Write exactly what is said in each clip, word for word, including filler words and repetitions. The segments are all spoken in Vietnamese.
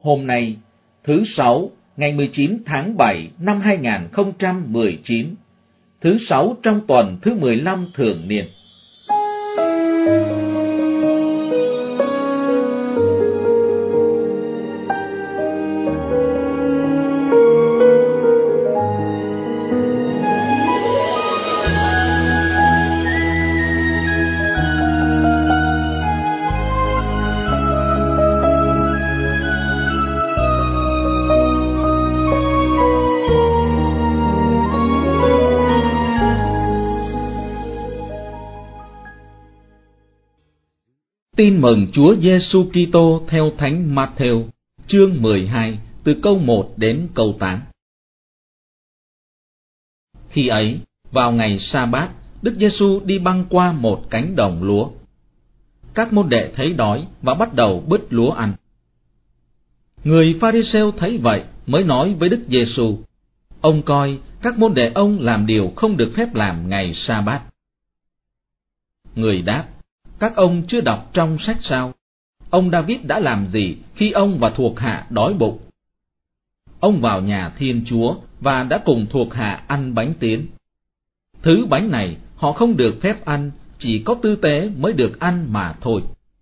Hôm nay, thứ Sáu, ngày mười chín tháng bảy năm hai nghìn không trăm mười chín, thứ Sáu trong tuần thứ mười lăm thường niên. Tin mừng Chúa Giêsu Kitô theo Thánh Matthew, chương mười hai, từ câu một đến câu tám. Khi ấy, vào ngày Sa-bát, Đức Giêsu đi băng qua một cánh đồng lúa. Các môn đệ thấy đói và bắt đầu bứt lúa ăn. Người Pha-ri-sêu thấy vậy mới nói với Đức Giêsu: ông coi các môn đệ ông làm điều không được phép làm ngày Sa-bát. Người đáp: các ông chưa đọc trong sách sao? Ông David đã làm gì khi ông và thuộc hạ đói bụng? Ông vào nhà Thiên Chúa và đã cùng thuộc hạ ăn bánh tiến. Thứ bánh này họ không được phép ăn, chỉ có tư tế mới được ăn mà thôi.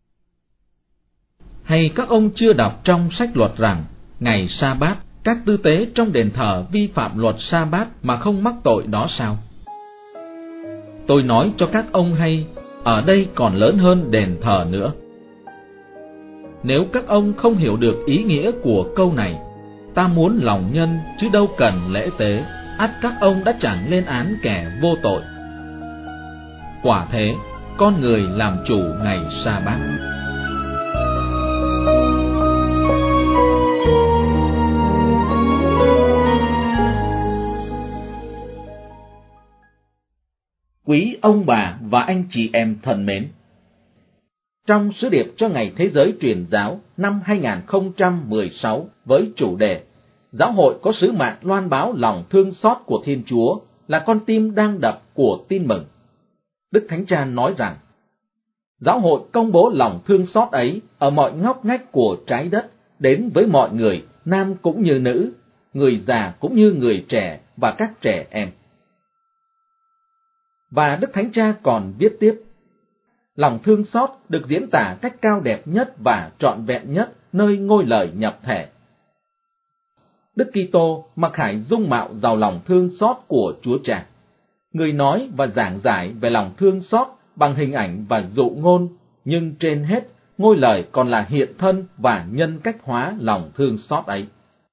Hay các ông chưa đọc trong sách luật rằng, ngày Sa-bát, các tư tế trong đền thờ vi phạm luật Sa-bát mà không mắc tội đó sao? Tôi nói cho các ông hay, ở đây còn lớn hơn đền thờ nữa. Nếu các ông không hiểu được ý nghĩa của câu này, ta muốn lòng nhân chứ đâu cần lễ tế, ắt các ông đã chẳng lên án kẻ vô tội. Quả thế, con người làm chủ ngày Sa-bát. Quý ông bà và anh chị em thân mến, trong sứ điệp cho Ngày Thế giới Truyền giáo năm hai nghìn không trăm mười sáu với chủ đề Giáo hội có sứ mạng loan báo lòng thương xót của Thiên Chúa là con tim đang đập của tin mừng, Đức Thánh Cha nói rằng, giáo hội công bố lòng thương xót ấy ở mọi ngóc ngách của trái đất đến với mọi người, nam cũng như nữ, người già cũng như người trẻ và các trẻ em. Và Đức Thánh Cha còn viết tiếp, lòng thương xót được diễn tả cách cao đẹp nhất và trọn vẹn nhất nơi ngôi lời nhập thể. Đức Kitô mặc khải dung mạo giàu lòng thương xót của Chúa Cha. Người nói và giảng giải về lòng thương xót bằng hình ảnh và dụ ngôn, nhưng trên hết, ngôi lời còn là hiện thân và nhân cách hóa lòng thương xót ấy.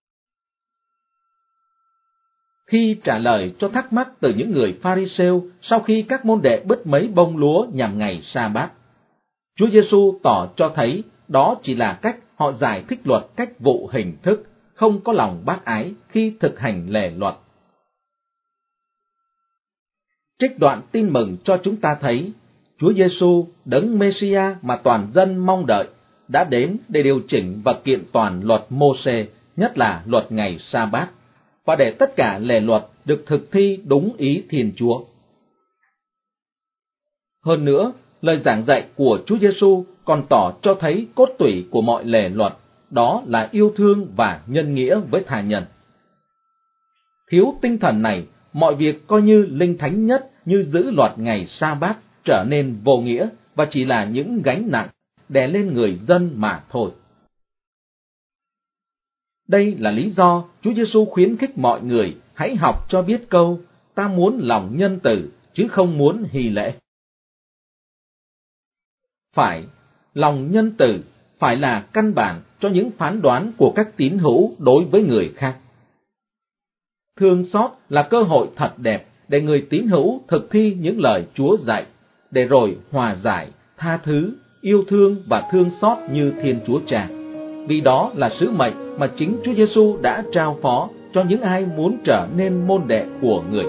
Khi trả lời cho thắc mắc từ những người Pha-ri-sêu sau khi các môn đệ bứt mấy bông lúa nhằm ngày Sa-bát, Chúa Giêsu tỏ cho thấy đó chỉ là cách họ giải thích luật cách vụ hình thức, không có lòng bác ái khi thực hành lề luật. Trích đoạn tin mừng cho chúng ta thấy, Chúa Giêsu, đấng Mê-si-a mà toàn dân mong đợi, đã đến để điều chỉnh và kiện toàn luật Mô-sê, nhất là luật ngày Sa-bát, và để tất cả lề luật được thực thi đúng ý Thiên Chúa. Hơn nữa, lời giảng dạy của Chúa Giêsu còn tỏ cho thấy cốt tủy của mọi lề luật, đó là yêu thương và nhân nghĩa với tha nhân. Thiếu tinh thần này, mọi việc coi như linh thánh nhất như giữ luật ngày Sa-bát trở nên vô nghĩa và chỉ là những gánh nặng đè lên người dân mà thôi. Đây là lý do Chúa Giêsu khuyến khích mọi người hãy học cho biết câu, ta muốn lòng nhân từ chứ không muốn hỷ lễ. Phải, lòng nhân từ phải là căn bản cho những phán đoán của các tín hữu đối với người khác. Thương xót là cơ hội thật đẹp để người tín hữu thực thi những lời Chúa dạy, để rồi hòa giải, tha thứ, yêu thương và thương xót như Thiên Chúa Cha. Vì đó là sứ mệnh mà chính Chúa Giêsu đã trao phó cho những ai muốn trở nên môn đệ của người.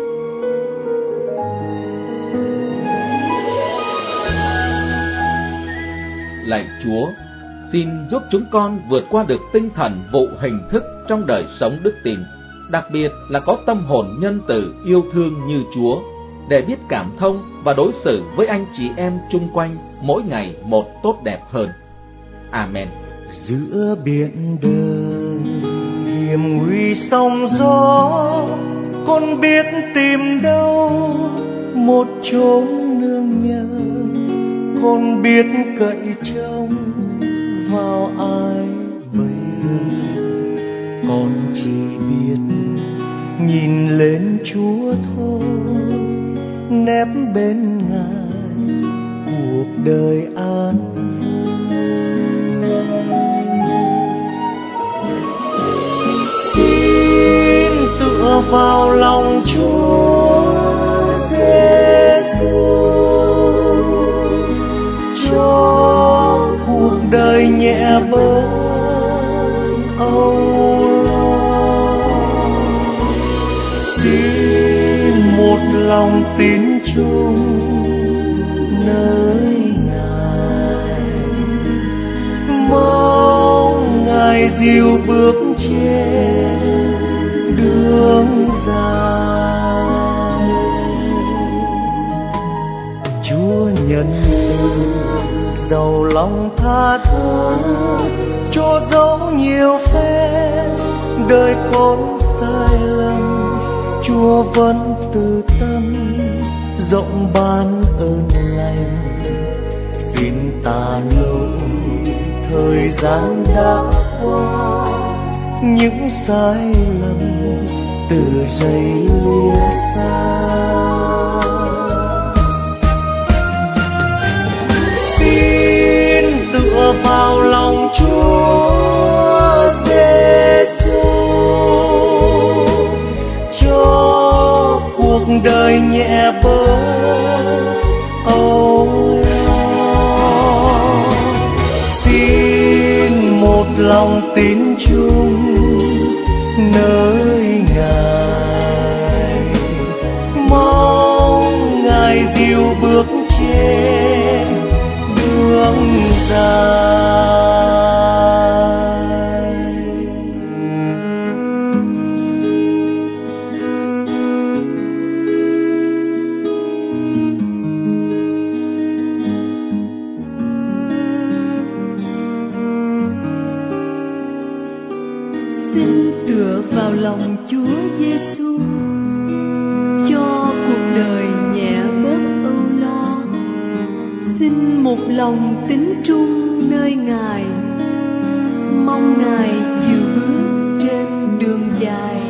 Lạy Chúa, xin giúp chúng con vượt qua được tinh thần vụ hình thức trong đời sống đức tin, đặc biệt là có tâm hồn nhân từ yêu thương như Chúa, để biết cảm thông và đối xử với anh chị em chung quanh mỗi ngày một tốt đẹp hơn. Amen. giữa biển đời hiểm nguy sóng gió, con biết tìm đâu một chốn nương nhờ, con biết cậy trông vào ai bây giờ, con chỉ biết nhìn lên Chúa thôi, nép bên Ngài cuộc đời an xin tựa vào lòng Chúa Giêsu, cho cuộc đời nhẹ bớt âu lo, xin một lòng tín chung nơi Ngài, mong Ngài dìu bước trên đường dài. Chúa nhân từ giàu lòng tha thứ, cho dẫu nhiều phép đời con sai lầm, Chúa vẫn từ tâm rộng ban ơn lành. Tin ta lâu thời gian đã qua, những sai lầm từ giây lìa xa. Xin tựa vào lòng Chúa Giêsu, cho cuộc đời nhẹ bớt âu lo. Xin một lòng tín chung nơi Ngài, mong Ngài dìu bước trên đường dài. Xin tựa vào lòng Chúa Giêsu, cho cuộc đời nhẹ bớt âu lo. Xin một lòng tín trung nơi Ngài, mong Ngài dìu bước trên đường dài.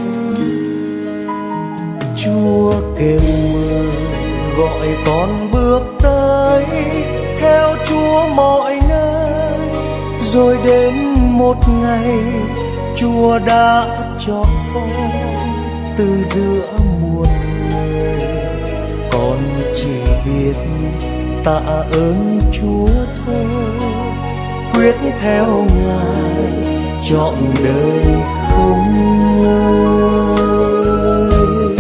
Chúa kêu mời gọi con bước tới, theo Chúa mọi nơi, rồi đến một ngày Chúa đã chọn con từ giữa muôn người. Con chỉ biết tạ ơn Chúa thôi, quyết theo Ngài trọn đời không ngơi.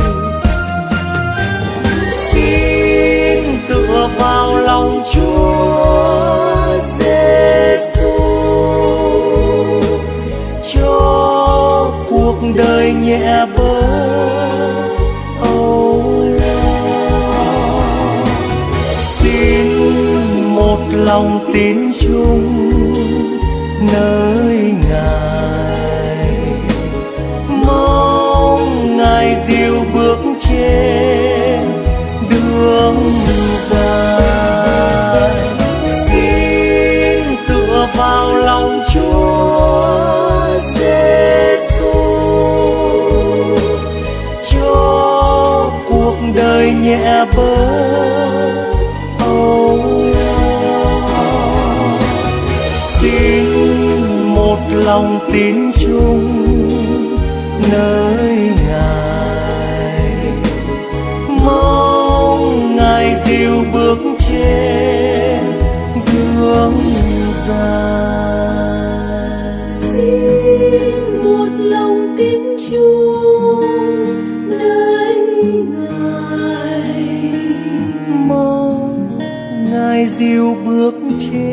Xin tựa vào lòng Chúa Giêsu, cho cuộc đời nhẹ bớt âu lo. Xin một lòng tín chung nơi Ngài, mong Ngài dìu bước trên đường dài. Xin tựa vào lòng Chúa Giêsu, cho cuộc đời nhẹ bớt âu lo. Xin một lòng tín chung nơi Ngài, mong Ngài dìu bước trên đường dài. Xin một lòng tín chung nơi Ngài, mong Ngài dìu bước trên